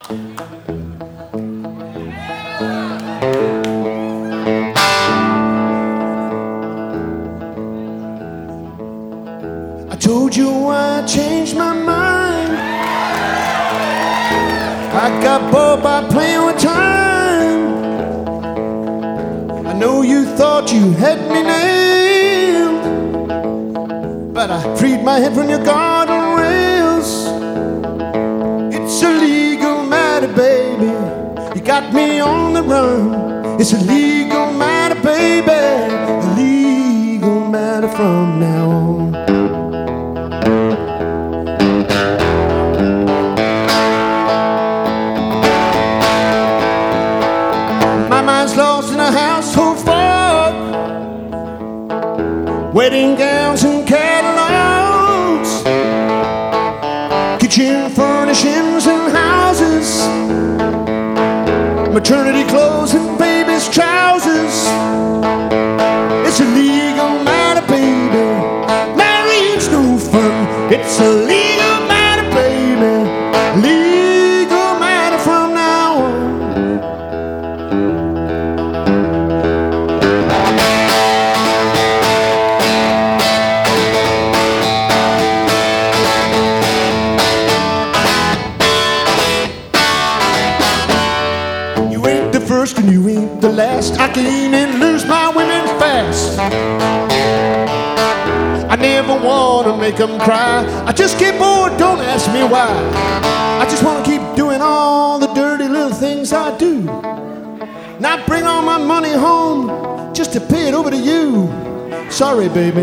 I told you I changed my mind. I got bored by playing with time. I know you thought you had me nailed, but I freed my head from your garden rails. It's a legal matter, baby. You got me on the run. It's a legal matter, baby. A legal matter from now on. My mind's lost in a household fog, wedding gowns and catalogs, kitchen furnishings and houses, maternity clothes and baby's trousers. It's a legal matter, baby. Marriage no fun. It's a legal matter, baby. Legal matter from now on. You ain't the first and you ain't the last. I can and lose my women fast. I never wanna make them cry. I just get bored, don't ask me why. I just wanna keep doing all the dirty little things I do. Not bring all my money home just to pay it over to you. Sorry, baby.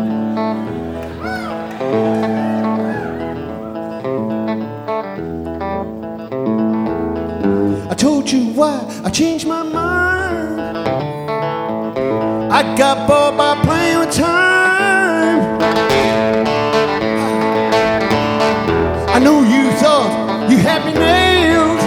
I told you why I changed my mind. I got bored by playing with time. I know you thought you had me nailed,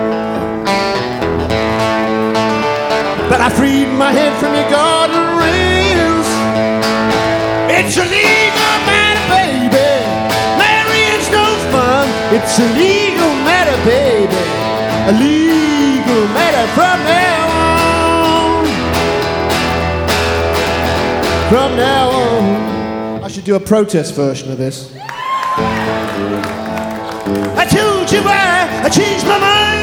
but I freed my head from your garden rails. It's a legal matter, baby. Marriage no fun. It's a legal matter, baby. A legal matter from now on. From now on. I should do a protest version of this. I told you why I changed my mind.